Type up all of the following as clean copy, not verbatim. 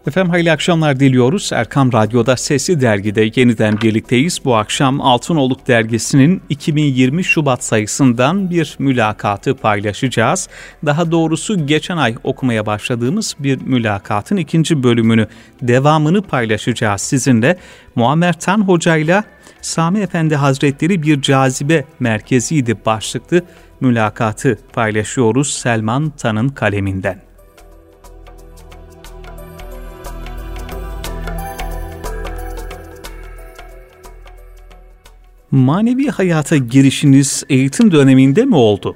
Efendim hayırlı akşamlar diliyoruz. Erkam Radyo'da Sesli Dergi'de yeniden birlikteyiz. Bu akşam Altınoluk Dergisi'nin 2020 Şubat sayısından bir mülakatı paylaşacağız. Daha doğrusu geçen ay okumaya başladığımız bir mülakatın ikinci bölümünü, devamını paylaşacağız sizinle. Muammer Tan Hoca ile Sami Efendi Hazretleri bir cazibe merkeziydi başlıklı mülakatı paylaşıyoruz Selman Tan'ın kaleminden. Manevi hayata girişiniz eğitim döneminde mi oldu?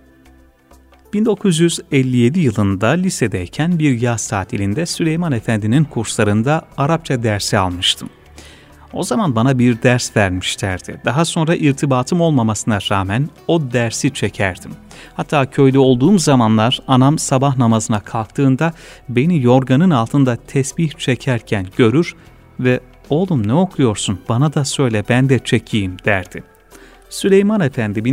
1957 yılında lisedeyken bir yaz tatilinde Süleyman Efendi'nin kurslarında Arapça dersi almıştım. O zaman bana bir ders vermişlerdi. Daha sonra irtibatım olmamasına rağmen o dersi çekerdim. Hatta köyde olduğum zamanlar anam sabah namazına kalktığında beni yorganın altında tesbih çekerken görür ve "Oğlum ne okuyorsun? Bana da söyle ben de çekeyim." derdi. Süleyman Efendi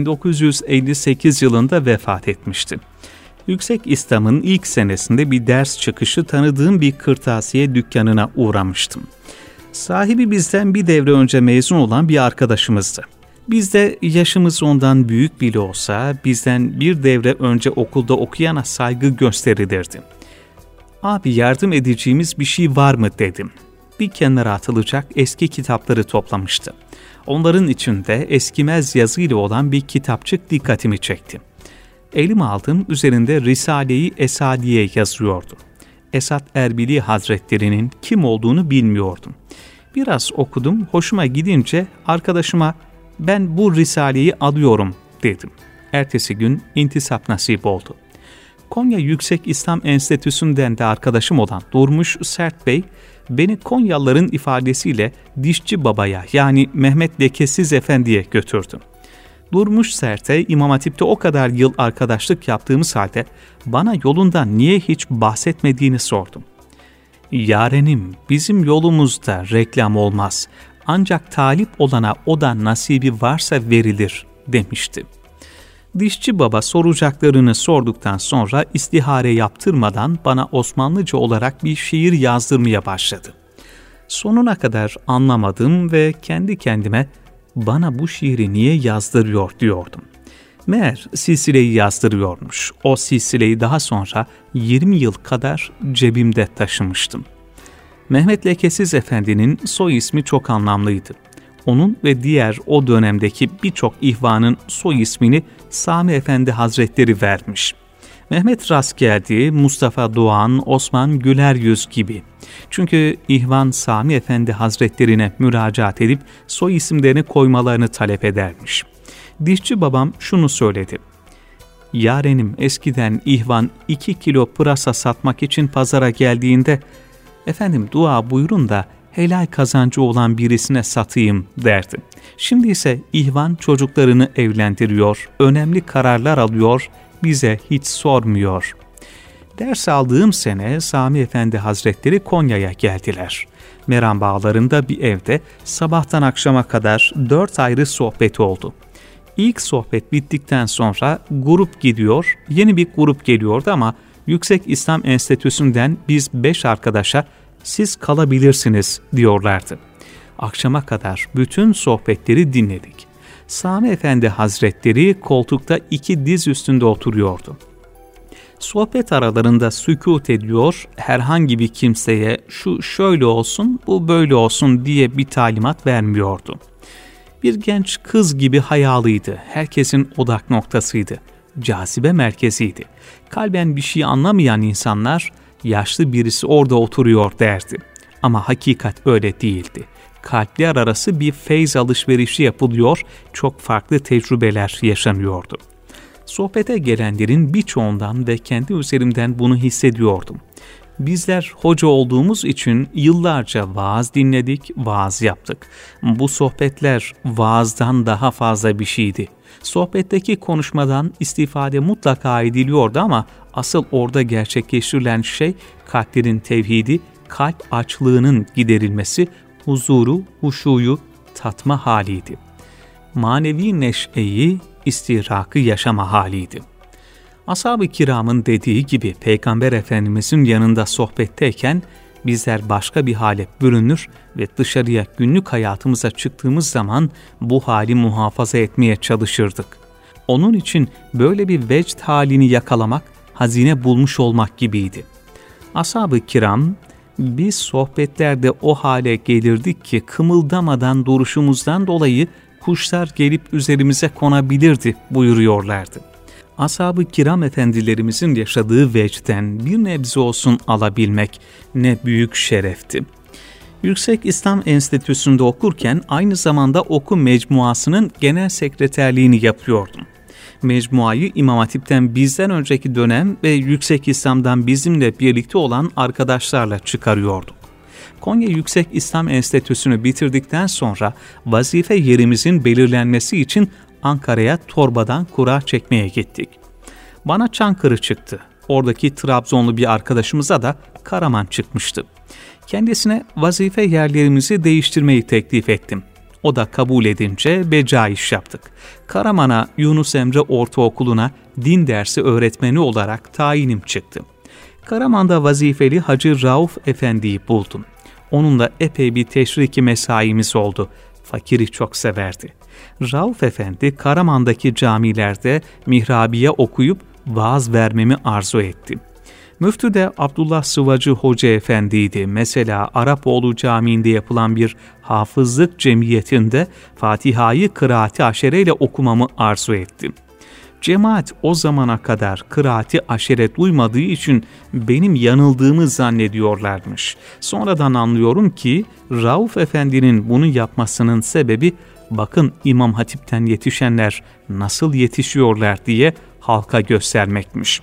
1958 yılında vefat etmişti. Yüksek İslam'ın ilk senesinde bir ders çıkışı tanıdığım bir kırtasiye dükkanına uğramıştım. Sahibi bizden bir devre önce mezun olan bir arkadaşımızdı. Biz de yaşımız ondan büyük bile olsa bizden bir devre önce okulda okuyana saygı gösterilirdi. "Abi yardım edeceğimiz bir şey var mı?" dedim. Bir kenara atılacak eski kitapları toplamıştı. Onların içinde eskimez yazıyla olan bir kitapçık dikkatimi çekti. Elime aldım, üzerinde Risale-i Esadiye yazıyordu. Esad Erbili Hazretleri'nin kim olduğunu bilmiyordum. Biraz okudum, hoşuma gidince arkadaşıma "Ben bu Risale'yi alıyorum." dedim. Ertesi gün intisap nasip oldu. Konya Yüksek İslam Enstitüsü'nden de arkadaşım olan Durmuş Sert Bey, beni Konyalıların ifadesiyle Dişçi Baba'ya yani Mehmet Lekesiz Efendi'ye götürdü. Durmuş Sert'e İmam Hatip'te o kadar yıl arkadaşlık yaptığımız halde bana yolundan niye hiç bahsetmediğini sordum. "Yarenim, bizim yolumuzda reklam olmaz. Ancak talip olana o da nasibi varsa verilir." demişti. Dişçi Baba soracaklarını sorduktan sonra istihare yaptırmadan bana Osmanlıca olarak bir şiir yazdırmaya başladı. Sonuna kadar anlamadım ve kendi kendime "Bana bu şiiri niye yazdırıyor?" diyordum. Meğer silsileyi yazdırıyormuş. O silsileyi daha sonra 20 yıl kadar cebimde taşımıştım. Mehmet Lekesiz Efendi'nin soy ismi çok anlamlıydı. Onun ve diğer o dönemdeki birçok ihvanın soy ismini Sami Efendi Hazretleri vermiş. Mehmet Rastgeldi, Mustafa Doğan, Osman Güleryüz gibi. Çünkü ihvan Sami Efendi Hazretlerine müracaat edip soy isimlerini koymalarını talep edermiş. Dişçi babam şunu söyledi: "Yarenim, eskiden ihvan 2 kilo pırasa satmak için pazara geldiğinde 'Efendim dua buyurun da helal kazancı olan birisine satayım' derdi. Şimdi ise ihvan çocuklarını evlendiriyor, önemli kararlar alıyor, bize hiç sormuyor." Ders aldığım sene Sami Efendi Hazretleri Konya'ya geldiler. Meram Bağları'nda bir evde sabahtan akşama kadar 4 ayrı sohbet oldu. İlk sohbet bittikten sonra grup gidiyor, yeni bir grup geliyordu ama Yüksek İslam Enstitüsü'nden biz 5 arkadaşa "Siz kalabilirsiniz" diyorlardı. Akşama kadar bütün sohbetleri dinledik. Sami Efendi Hazretleri koltukta 2 diz üstünde oturuyordu. Sohbet aralarında sükût ediyor, herhangi bir kimseye "Şu şöyle olsun, bu böyle olsun" diye bir talimat vermiyordu. Bir genç kız gibi hayalıydı, herkesin odak noktasıydı, cazibe merkeziydi. Kalben bir şey anlamayan insanlar "Yaşlı birisi orada oturuyor" derdi. Ama hakikat öyle değildi. Kalpler arası bir feyz alışverişi yapılıyor, çok farklı tecrübeler yaşanıyordu. Sohbete gelenlerin birçoğundan ve kendi üzerimden bunu hissediyordum. Bizler hoca olduğumuz için yıllarca vaaz dinledik, vaaz yaptık. Bu sohbetler vaazdan daha fazla bir şeydi. Sohbetteki konuşmadan istifade mutlaka ediliyordu ama asıl orada gerçekleştirilen şey kalplerin tevhidi, kalp açlığının giderilmesi, huzuru, huşuyu tatma haliydi. Manevi neşeyi, istirakı yaşama haliydi. Ashab-ı kiramın dediği gibi Peygamber Efendimizin yanında sohbetteyken bizler başka bir hale bürünür ve dışarıya günlük hayatımıza çıktığımız zaman bu hali muhafaza etmeye çalışırdık. Onun için böyle bir vecd halini yakalamak, hazine bulmuş olmak gibiydi. Ashab-ı kiram, biz sohbetlerde o hale gelirdik ki kımıldamadan duruşumuzdan dolayı kuşlar gelip üzerimize konabilirdi buyuruyorlardı. Ashab-ı kiram efendilerimizin yaşadığı vecden bir nebze olsun alabilmek ne büyük şerefti. Yüksek İslam Enstitüsü'nde okurken aynı zamanda Oku Mecmuası'nın genel sekreterliğini yapıyordum. Mecmuayı İmam Hatip'ten bizden önceki dönem ve Yüksek İslam'dan bizimle birlikte olan arkadaşlarla çıkarıyorduk. Konya Yüksek İslam Enstitüsü'nü bitirdikten sonra vazife yerimizin belirlenmesi için Ankara'ya torbadan kura çekmeye gittik. Bana Çankırı çıktı. Oradaki Trabzonlu bir arkadaşımıza da Karaman çıkmıştı. Kendisine vazife yerlerimizi değiştirmeyi teklif ettim. O da kabul edince becaiş yaptık. Karaman'a Yunus Emre Ortaokulu'na din dersi öğretmeni olarak tayinim çıktı. Karaman'da vazifeli Hacı Rauf Efendi'yi buldum. Onunla epey bir teşriki mesaimiz oldu. Fakiri çok severdi. Rauf Efendi Karaman'daki camilerde mihrabiye okuyup vaaz vermemi arzu etti. Müftü de Abdullah Sıvacı Hoca Efendi'ydi. Mesela Arapoğlu Camii'nde yapılan bir hafızlık cemiyetinde Fatiha'yı kıraati aşereyle okumamı arzu etti. Cemaat o zamana kadar kıraati aşere duymadığı için benim yanıldığımı zannediyorlarmış. Sonradan anlıyorum ki Rauf Efendi'nin bunu yapmasının sebebi bakın İmam Hatip'ten yetişenler nasıl yetişiyorlar diye halka göstermekmiş.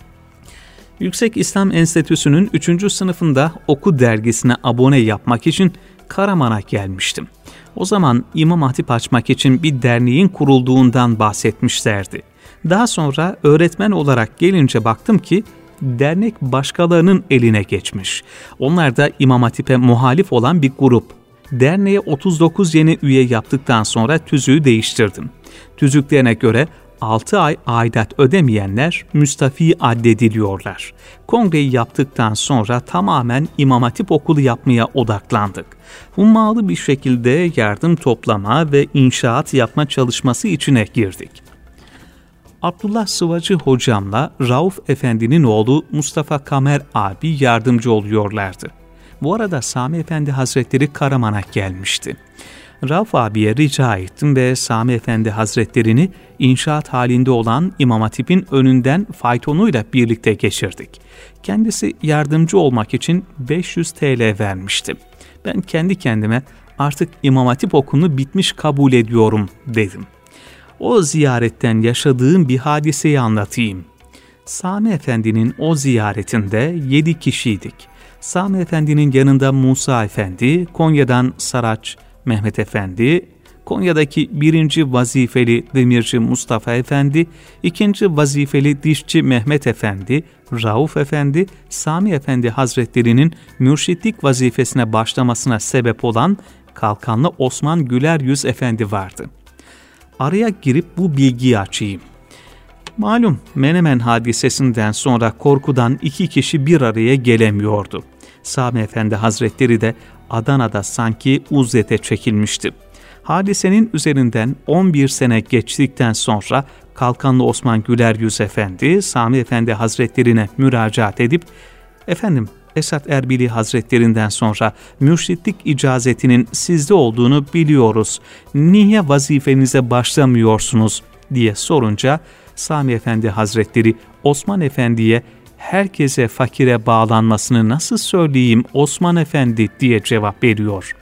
Yüksek İslam Enstitüsü'nün 3. sınıfında Oku dergisine abone yapmak için Karaman'a gelmiştim. O zaman İmam Hatip açmak için bir derneğin kurulduğundan bahsetmişlerdi. Daha sonra öğretmen olarak gelince baktım ki dernek başkalarının eline geçmiş. Onlar da İmam Hatip'e muhalif olan bir grup. Derneğe 39 yeni üye yaptıktan sonra tüzüğü değiştirdim. Tüzüklerine göre 6 ay aidat ödemeyenler müstafi addediliyorlar. Kongreyi yaptıktan sonra tamamen İmam Hatip okulu yapmaya odaklandık. Hummalı bir şekilde yardım toplama ve inşaat yapma çalışması içine girdik. Abdullah Sıvacı hocamla Rauf Efendi'nin oğlu Mustafa Kamer abi yardımcı oluyorlardı. Bu arada Sami Efendi Hazretleri Karaman'a gelmişti. Rauf abiye rica ettim ve Sami Efendi Hazretlerini inşaat halinde olan İmam Hatip'in önünden faytonuyla birlikte geçirdik. Kendisi yardımcı olmak için 500 TL vermişti. Ben kendi kendime artık İmam Hatip okulunu bitmiş kabul ediyorum dedim. O ziyaretten yaşadığım bir hadiseyi anlatayım. Sami Efendi'nin o ziyaretinde 7 kişiydik. Sami Efendi'nin yanında Musa Efendi, Konya'dan Saraç Mehmet Efendi, Konya'daki 1. vazifeli demirci Mustafa Efendi, 2. vazifeli dişçi Mehmet Efendi, Rauf Efendi, Sami Efendi Hazretleri'nin mürşitlik vazifesine başlamasına sebep olan Kalkanlı Osman Güleryüz Efendi vardı. Araya girip bu bilgiyi açayım. Malum Menemen hadisesinden sonra korkudan 2 kişi bir araya gelemiyordu. Sami Efendi Hazretleri de Adana'da sanki uzlete çekilmişti. Hadisenin üzerinden 11 sene geçtikten sonra Kalkanlı Osman Güleryüz Efendi, Sami Efendi Hazretlerine müracaat edip, "Efendim, Esat Erbili Hazretlerinden sonra mürşitlik icazetinin sizde olduğunu biliyoruz. Niye vazifenize başlamıyorsunuz?" diye sorunca Sami Efendi Hazretleri Osman Efendi'ye "Herkese fakire bağlanmasını nasıl söyleyeyim Osman Efendi?" diye cevap veriyor.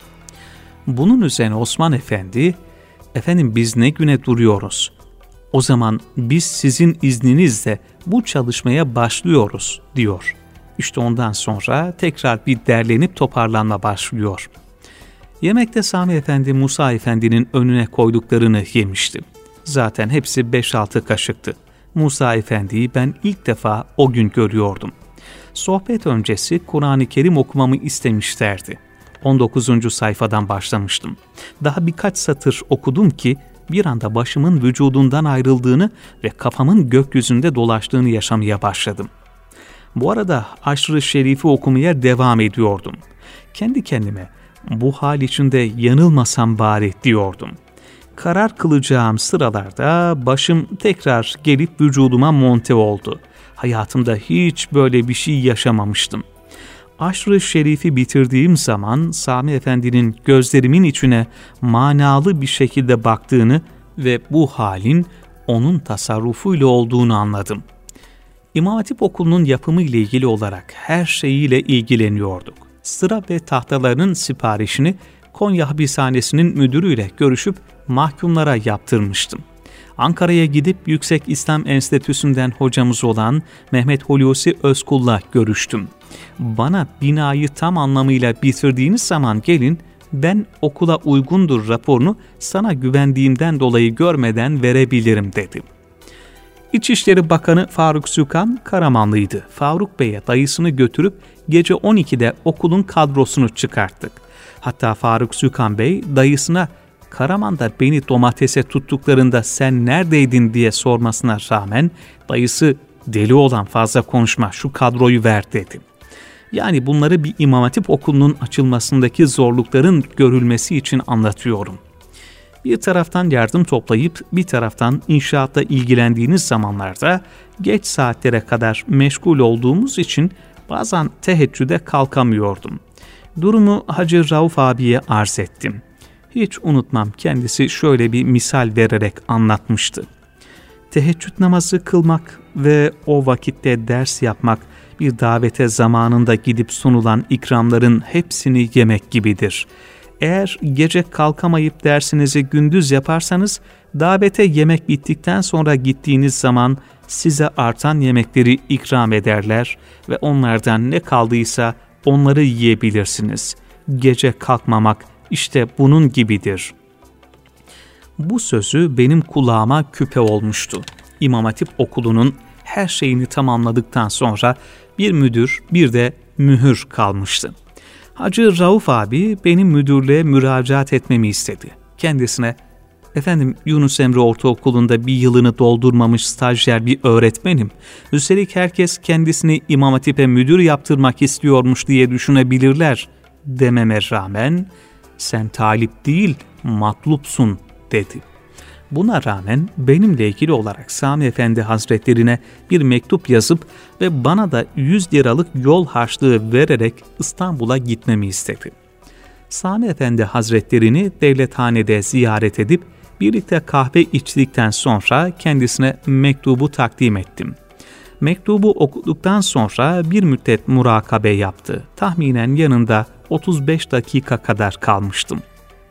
Bunun üzerine Osman Efendi, "Efendim biz ne güne duruyoruz? O zaman biz sizin izninizle bu çalışmaya başlıyoruz." diyor. İşte ondan sonra tekrar bir derlenip toparlanma başlıyor. Yemekte Sami Efendi Musa Efendi'nin önüne koyduklarını yemişti. Zaten hepsi 5-6 kaşıktı. Musa Efendi'yi ben ilk defa o gün görüyordum. Sohbet öncesi Kur'an-ı Kerim okumamı istemişlerdi. 19. sayfadan başlamıştım. Daha birkaç satır okudum ki bir anda başımın vücudundan ayrıldığını ve kafamın gökyüzünde dolaştığını yaşamaya başladım. Bu arada Haşr-ı Şerif'i okumaya devam ediyordum. Kendi kendime bu hal içinde yanılmasam bari diyordum. Karar kılacağım sıralarda başım tekrar gelip vücuduma monte oldu. Hayatımda hiç böyle bir şey yaşamamıştım. Haşr-ı Şerif'i bitirdiğim zaman Sami Efendi'nin gözlerimin içine manalı bir şekilde baktığını ve bu halin onun tasarrufuyla olduğunu anladım. İmam Hatip Okulu'nun yapımı ile ilgili olarak her şeyiyle ilgileniyorduk. Sıra ve tahtalarının siparişini Konya Hapishanesi'nin müdürüyle görüşüp mahkumlara yaptırmıştım. Ankara'ya gidip Yüksek İslam Enstitüsü'nden hocamız olan Mehmet Hulusi Özkul'la görüştüm. Bana binayı tam anlamıyla bitirdiğiniz zaman gelin, ben okula uygundur raporunu sana güvendiğimden dolayı görmeden verebilirim dedim. İçişleri Bakanı Faruk Sükan Karamanlıydı. Faruk Bey'e dayısını götürüp gece 12'de okulun kadrosunu çıkarttık. Hatta Faruk Sükan Bey dayısına Karaman'da beni domatese tuttuklarında sen neredeydin diye sormasına rağmen dayısı deli olan fazla konuşma şu kadroyu ver dedi. Yani bunları bir İmam Hatip Okulu'nun açılmasındaki zorlukların görülmesi için anlatıyorum. Bir taraftan yardım toplayıp bir taraftan inşaatla ilgilendiğiniz zamanlarda geç saatlere kadar meşgul olduğumuz için bazen teheccüde kalkamıyordum. Durumu Hacı Rauf abiye arz ettim. Hiç unutmam, kendisi şöyle bir misal vererek anlatmıştı. Teheccüd namazı kılmak ve o vakitte ders yapmak bir davete zamanında gidip sunulan ikramların hepsini yemek gibidir. Eğer gece kalkamayıp dersinizi gündüz yaparsanız davete yemek bittikten sonra gittiğiniz zaman size artan yemekleri ikram ederler ve onlardan ne kaldıysa onları yiyebilirsiniz. Gece kalkmamak işte bunun gibidir. Bu sözü benim kulağıma küpe olmuştu. İmam Hatip Okulu'nun her şeyini tamamladıktan sonra bir müdür bir de mühür kalmıştı. Hacı Rauf abi benim müdürlüğe müracaat etmemi istedi. Kendisine, efendim Yunus Emre Ortaokulu'nda bir yılını doldurmamış stajyer bir öğretmenim. Üstelik herkes kendisini İmam Hatip'e müdür yaptırmak istiyormuş diye düşünebilirler dememe rağmen sen talip değil matlupsun dedi. Buna rağmen benimle ilgili olarak Sami Efendi Hazretlerine bir mektup yazıp ve bana da 100 liralık yol harçlığı vererek İstanbul'a gitmemi istedi. Sami Efendi Hazretlerini devlethanede ziyaret edip birlikte kahve içtikten sonra kendisine mektubu takdim ettim. Mektubu okuduktan sonra bir müddet murakabe yaptı. Tahminen yanında 35 dakika kadar kalmıştım.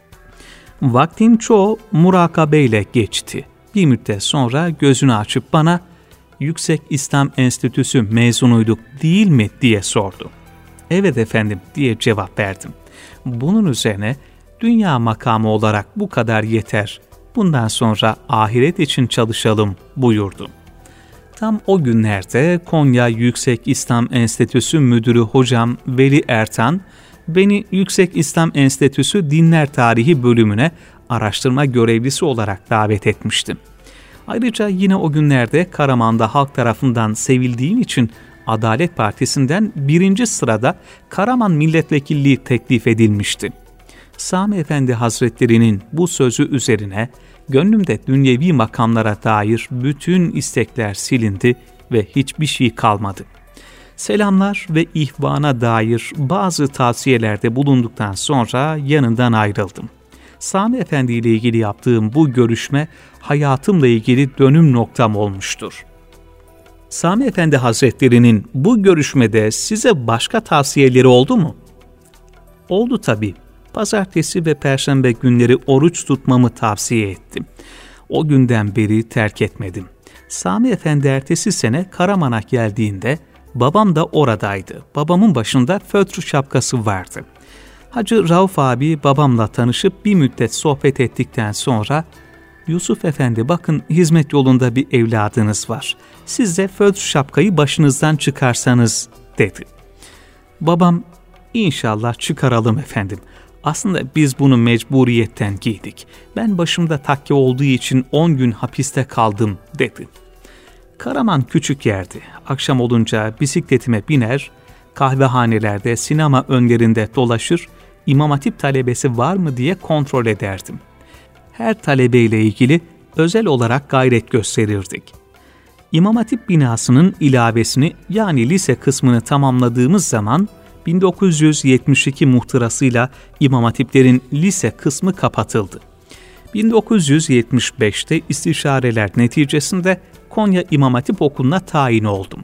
Vaktin çoğu murakabeyle geçti. Bir müddet sonra gözünü açıp bana Yüksek İslam Enstitüsü mezunuyduk değil mi diye sordu. Evet efendim diye cevap verdim. Bunun üzerine dünya makamı olarak bu kadar yeter. Bundan sonra ahiret için çalışalım buyurdu. Tam o günlerde Konya Yüksek İslam Enstitüsü Müdürü Hocam Veli Ertan beni Yüksek İslam Enstitüsü Dinler Tarihi bölümüne araştırma görevlisi olarak davet etmişti. Ayrıca yine o günlerde Karaman'da halk tarafından sevildiğim için Adalet Partisi'nden 1. sırada Karaman milletvekilliği teklif edilmişti. Sami Efendi Hazretleri'nin bu sözü üzerine gönlümde dünyevi makamlara dair bütün istekler silindi ve hiçbir şey kalmadı. Selamlar ve ihvana dair bazı tavsiyelerde bulunduktan sonra yanından ayrıldım. Sami Efendi ile ilgili yaptığım bu görüşme hayatımla ilgili dönüm noktam olmuştur. Sami Efendi Hazretleri'nin bu görüşmede size başka tavsiyeleri oldu mu? Oldu tabii. Pazartesi ve Perşembe günleri oruç tutmamı tavsiye ettim. O günden beri terk etmedim. Sami Efendi ertesi sene Karaman'a geldiğinde babam da oradaydı. Babamın başında fötr şapkası vardı. Hacı Rauf abi babamla tanışıp bir müddet sohbet ettikten sonra Yusuf Efendi bakın hizmet yolunda bir evladınız var. Siz de fötr şapkayı başınızdan çıkarsanız dedi. Babam inşallah çıkaralım efendim. Aslında biz bunu mecburiyetten giydik. Ben başımda takke olduğu için 10 gün hapiste kaldım dedi. Karaman küçük yerdi. Akşam olunca bisikletime biner, kahvehanelerde, sinema önlerinde dolaşır, İmam Hatip talebesi var mı diye kontrol ederdim. Her talebeyle ilgili özel olarak gayret gösterirdik. İmam Hatip binasının ilavesini yani lise kısmını tamamladığımız zaman 1972 muhtırasıyla İmam Hatiplerin lise kısmı kapatıldı. 1975'te istişareler neticesinde Konya İmam Hatip Okulu'na tayin oldum.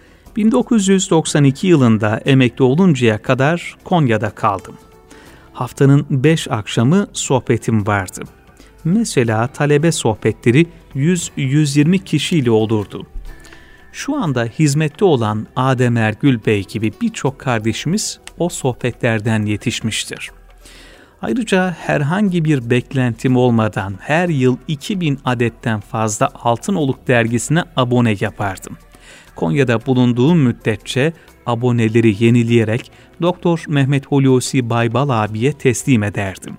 1992 yılında emekli oluncaya kadar Konya'da kaldım. Haftanın 5 akşamı sohbetim vardı. Mesela talebe sohbetleri 100-120 kişiyle olurdu. Şu anda hizmette olan Adem Ergül Bey gibi birçok kardeşimiz o sohbetlerden yetişmiştir. Ayrıca herhangi bir beklentim olmadan her yıl 2000 adetten fazla Altınoluk dergisine abone yapardım. Konya'da bulunduğum müddetçe aboneleri yenileyerek Doktor Mehmet Hulusi Baybal abiye teslim ederdim.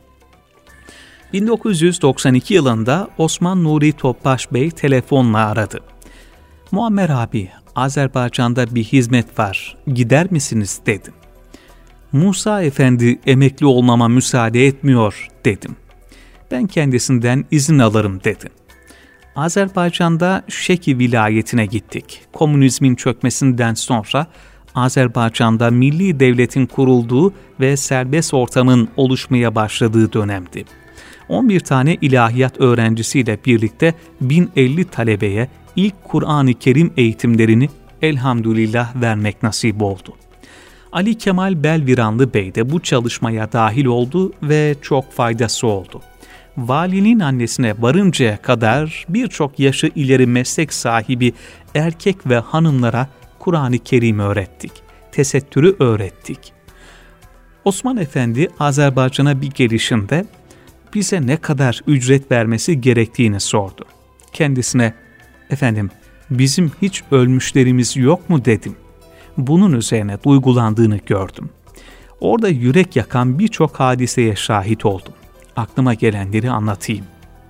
1992 yılında Osman Nuri Topbaş Bey telefonla aradı. "Muammer abi, Azerbaycan'da bir hizmet var, gider misiniz?" dedim. "Musa Efendi emekli olmama müsaade etmiyor," dedim. "Ben kendisinden izin alırım," dedi. Azerbaycan'da Şeki vilayetine gittik. Komünizmin çökmesinden sonra Azerbaycan'da milli devletin kurulduğu ve serbest ortamın oluşmaya başladığı dönemdi. 11 tane ilahiyat öğrencisiyle birlikte 1050 talebeye ilk Kur'an-ı Kerim eğitimlerini elhamdülillah vermek nasip oldu. Ali Kemal Belviranlı Bey de bu çalışmaya dahil oldu ve çok faydası oldu. Valinin annesine varıncaya kadar birçok yaşı ileri meslek sahibi erkek ve hanımlara Kur'an-ı Kerim öğrettik, tesettürü öğrettik. Osman Efendi Azerbaycan'a bir gelişinde bize ne kadar ücret vermesi gerektiğini sordu. Kendisine, "Efendim, bizim hiç ölmüşlerimiz yok mu?" dedim. Bunun üzerine duygulandığını gördüm. Orada yürek yakan birçok hadiseye şahit oldum. Aklıma gelenleri anlatayım.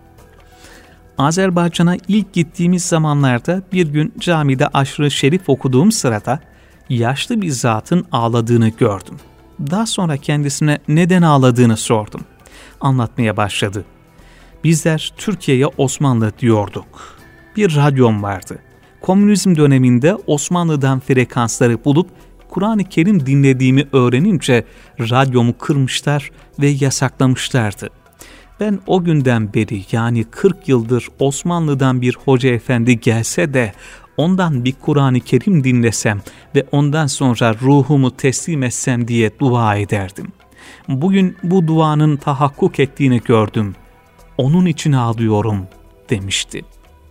Azerbaycan'a ilk gittiğimiz zamanlarda bir gün camide aşırı şerif okuduğum sırada yaşlı bir zatın ağladığını gördüm. Daha sonra kendisine neden ağladığını sordum. Anlatmaya başladı. "Bizler Türkiye'ye Osmanlı diyorduk. Bir radyom vardı. Komünizm döneminde Osmanlı'dan frekansları bulup Kur'an-ı Kerim dinlediğimi öğrenince radyomu kırmışlar ve yasaklamışlardı. Ben o günden beri yani 40 yıldır Osmanlı'dan bir hoca efendi gelse de ondan bir Kur'an-ı Kerim dinlesem ve ondan sonra ruhumu teslim etsem diye dua ederdim. Bugün bu duanın tahakkuk ettiğini gördüm. Onun için ağlıyorum," demişti.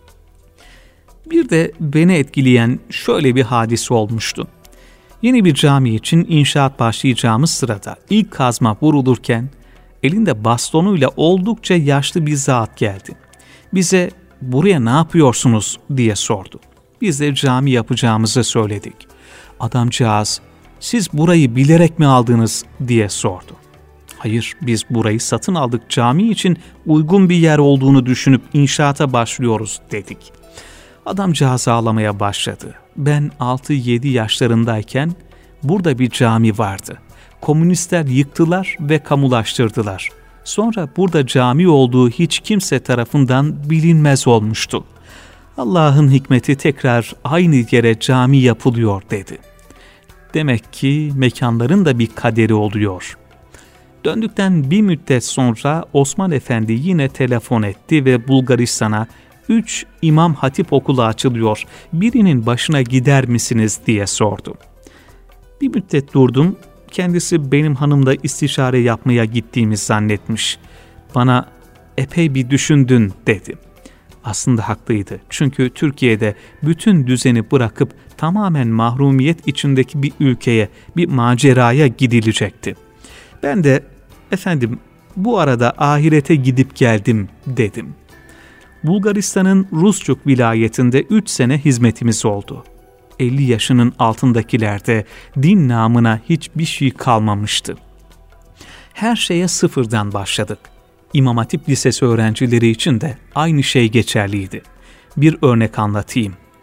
Bir de beni etkileyen şöyle bir hadise olmuştu. Yeni bir cami için inşaat başlayacağımız sırada ilk kazma vurulurken elinde bastonuyla oldukça yaşlı bir zat geldi. Bize "Buraya ne yapıyorsunuz?" diye sordu. Biz de cami yapacağımızı söyledik. Adamcağız "Siz burayı bilerek mi aldınız?" diye sordu. "Hayır, biz burayı satın aldık, cami için uygun bir yer olduğunu düşünüp inşaata başlıyoruz," dedik. Adamcağız ağlamaya başladı. Ben 6-7 yaşlarındayken burada bir cami vardı. Komünistler yıktılar ve kamulaştırdılar. Sonra burada cami olduğu hiç kimse tarafından bilinmez olmuştu. Allah'ın hikmeti tekrar aynı yere cami yapılıyor dedi. Demek ki mekanların da bir kaderi oluyor. Döndükten bir müddet sonra Osman Efendi yine telefon etti ve Bulgaristan'a 3 İmam Hatip okulu açılıyor, birinin başına gider misiniz diye sordu. Bir müddet durdum, kendisi benim hanımla istişare yapmaya gittiğimi zannetmiş. Bana "Epey bir düşündün," dedi. Aslında haklıydı, çünkü Türkiye'de bütün düzeni bırakıp tamamen mahrumiyet içindeki bir ülkeye, bir maceraya gidilecekti. Ben de "Efendim, bu arada ahirete gidip geldim," dedim. Bulgaristan'ın Rusçuk vilayetinde 3 sene hizmetimiz oldu. 50 yaşının altındakilerde din namına hiçbir şey kalmamıştı. Her şeye sıfırdan başladık. İmam Hatip Lisesi öğrencileri için de aynı şey geçerliydi. Bir örnek anlatayım.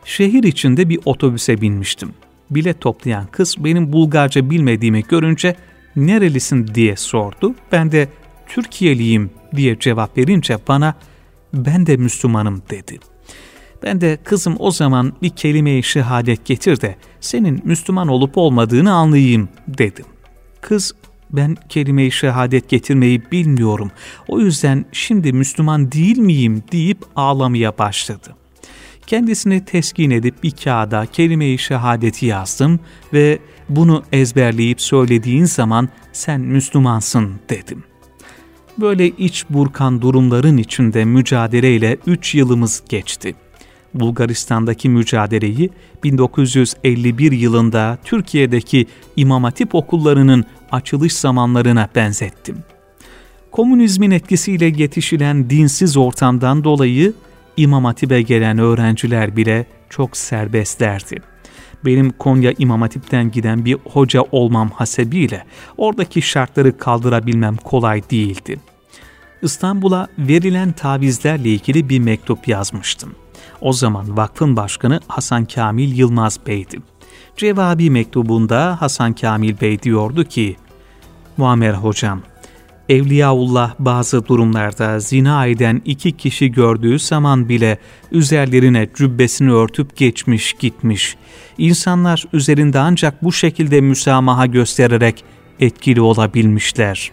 Şehir içinde bir otobüse binmiştim. Bilet toplayan kız benim Bulgarca bilmediğimi görünce "Nerelisin?" diye sordu. Ben de "Türkiyeliyim" diye cevap verince bana "Ben de Müslümanım" dedi. Ben de "Kızım, o zaman bir kelime-i şehadet getir de senin Müslüman olup olmadığını anlayayım" dedim. Kız "Ben kelime-i şehadet getirmeyi bilmiyorum. O yüzden şimdi Müslüman değil miyim?" deyip ağlamaya başladı. Kendisini teskin edip bir kağıda kelime-i şehadeti yazdım ve "Bunu ezberleyip söylediğin zaman sen Müslümansın" dedim. Böyle iç burkan durumların içinde mücadeleyle 3 yılımız geçti. Bulgaristan'daki mücadeleyi 1951 yılında Türkiye'deki İmam Hatip okullarının açılış zamanlarına benzettim. Komünizmin etkisiyle yetişilen dinsiz ortamdan dolayı İmam Hatip'e gelen öğrenciler bile çok serbestlerdi. Benim Konya İmam Hatip'ten giden bir hoca olmam hasebiyle oradaki şartları kaldırabilmem kolay değildi. İstanbul'a verilen tavizlerle ilgili bir mektup yazmıştım. O zaman vakfın başkanı Hasan Kamil Yılmaz Bey'di. Cevabi mektubunda Hasan Kamil Bey diyordu ki, "Muammer hocam, Evliyaullah bazı durumlarda zina eden 2 kişi gördüğü zaman bile üzerlerine cübbesini örtüp geçmiş gitmiş. İnsanlar üzerinde ancak bu şekilde müsamaha göstererek etkili olabilmişler."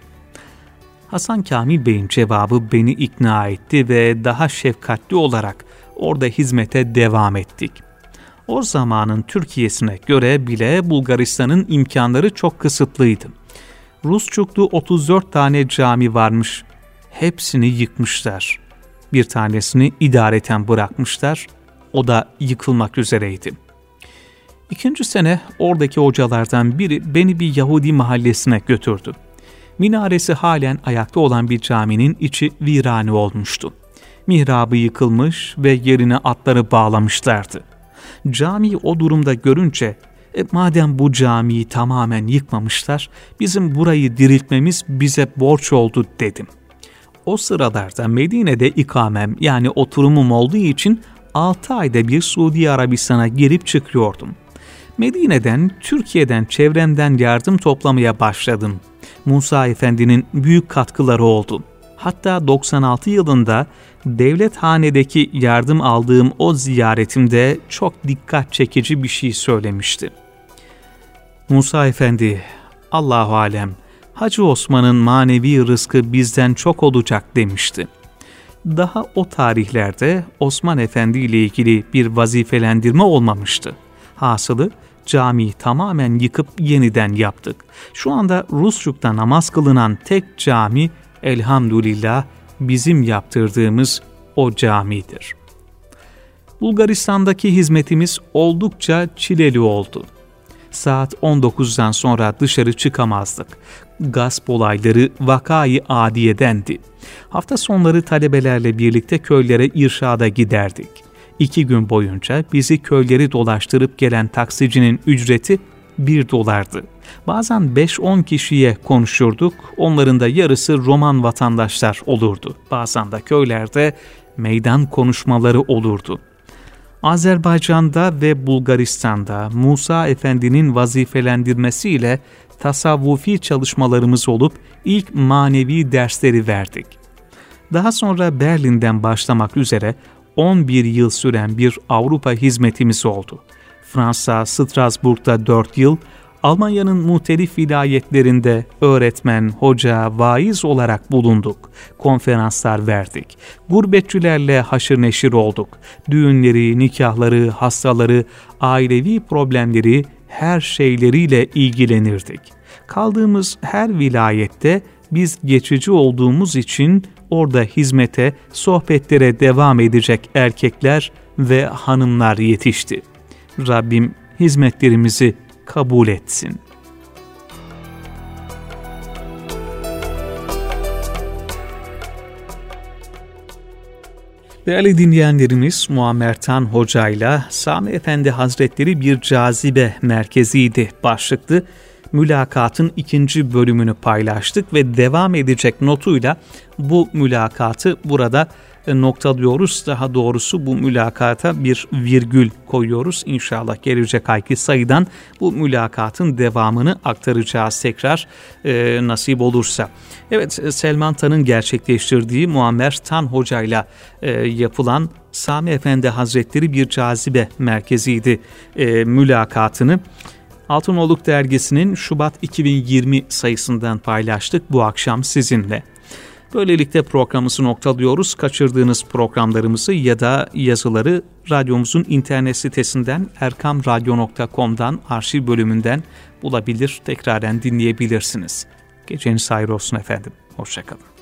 Hasan Kamil Bey'in cevabı beni ikna etti ve daha şefkatli olarak orada hizmete devam ettik. O zamanın Türkiye'sine göre bile Bulgaristan'ın imkanları çok kısıtlıydı. Rusçuklu 34 tane cami varmış. Hepsini yıkmışlar. Bir tanesini idareten bırakmışlar. O da yıkılmak üzereydi. 2. sene oradaki hocalardan biri beni bir Yahudi mahallesine götürdü. Minaresi halen ayakta olan bir caminin içi virane olmuştu. Mihrabı yıkılmış ve yerine atları bağlamışlardı. Camiyi o durumda görünce, madem bu camiyi tamamen yıkmamışlar, bizim burayı diriltmemiz bize borç oldu dedim. O sıralarda Medine'de ikamem, yani oturumum olduğu için 6 ayda bir Suudi Arabistan'a girip çıkıyordum. Medine'den, Türkiye'den, çevremden yardım toplamaya başladım. Musa Efendi'nin büyük katkıları oldu. Hatta 96 yılında devlethanedeki yardım aldığım o ziyaretimde çok dikkat çekici bir şey söylemişti. Musa Efendi, Allahu alem, Hacı Osman'ın manevi rızkı bizden çok olacak demişti. Daha o tarihlerde Osman Efendi ile ilgili bir vazifelendirme olmamıştı. Hasılı camiyi tamamen yıkıp yeniden yaptık. Şu anda Rusçuk'ta namaz kılınan tek cami elhamdülillah bizim yaptırdığımız o camidir. Bulgaristan'daki hizmetimiz oldukça çileli oldu. Saat 19'dan sonra dışarı çıkamazdık. Gasp olayları vakayı adiyedendi. Hafta sonları talebelerle birlikte köylere irşada giderdik. 2 gün boyunca bizi köyleri dolaştırıp gelen taksicinin ücreti $1'dı. Bazen 5-10 kişiye konuşurduk, onların da yarısı Roman vatandaşlar olurdu. Bazen de köylerde meydan konuşmaları olurdu. Azerbaycan'da ve Bulgaristan'da Musa Efendi'nin vazifelendirmesiyle tasavvufi çalışmalarımız olup ilk manevi dersleri verdik. Daha sonra Berlin'den başlamak üzere 11 yıl süren bir Avrupa hizmetimiz oldu. Fransa, Strasbourg'da 4 yıl, Almanya'nın muhtelif vilayetlerinde öğretmen, hoca, vaiz olarak bulunduk. Konferanslar verdik. Gurbetçilerle haşır neşir olduk. Düğünleri, nikahları, hastaları, ailevi problemleri, her şeyleriyle ilgilenirdik. Kaldığımız her vilayette biz geçici olduğumuz için orada hizmete, sohbetlere devam edecek erkekler ve hanımlar yetişti. Rabbim hizmetlerimizi kabul etsin. Değerli dinleyenlerimiz, Muammer Tan Hoca ile Sami Efendi Hazretleri bir cazibe merkeziydi başlıklı mülakatın 2. bölümünü paylaştık ve devam edecek notuyla bu mülakatı burada noktalıyoruz. Daha doğrusu bu mülakata bir virgül koyuyoruz. İnşallah gelecek ayki sayıdan bu mülakatın devamını aktaracağız tekrar nasip olursa. Evet, Selman Tan'ın gerçekleştirdiği Muammer Tan Hoca ile yapılan Sami Efendi Hazretleri bir cazibe merkeziydi mülakatını. Altınoluk Dergisi'nin Şubat 2020 sayısından paylaştık bu akşam sizinle. Böylelikle programımızı noktalıyoruz. Kaçırdığınız programlarımızı ya da yazıları radyomuzun internet sitesinden erkamradyo.com'dan arşiv bölümünden bulabilir, tekraren dinleyebilirsiniz. Geceniz hayır olsun efendim. Hoşça kalın.